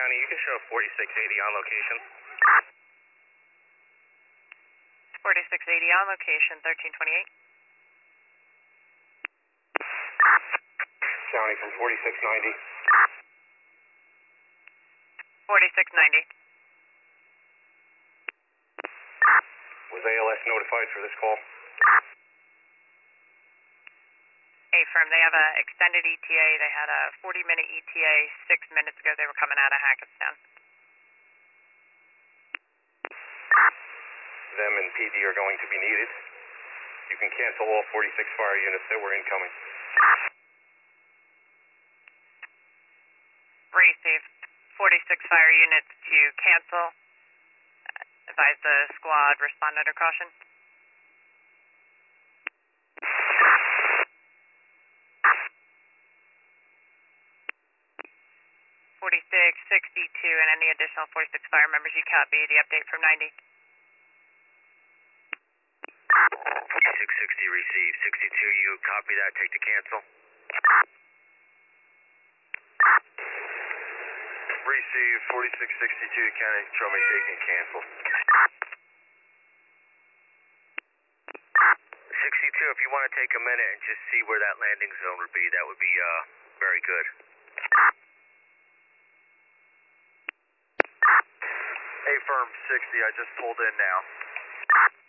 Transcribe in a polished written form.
County, you can show 4680 on location. 4680 on location, 1328. County from 4690. 4690. Was ALS notified for this call? Affirm, they have an extended ETA. They had a 40-minute ETA 6 minutes ago. They were coming out of Hackettstown. Them and PD are going to be needed. You can cancel all 46 fire units that were incoming. Receive 46 fire units to cancel. Advise the squad respond under caution. 4662 and any additional 46 fire members you copy the update from 90. 4660 received. 62, you copy that, take the cancel. Receive 4662, County Control me taking cancel. 62, if you want to take a minute and just see where that landing zone would be, that would be very good. Affirm 60, I just pulled in now.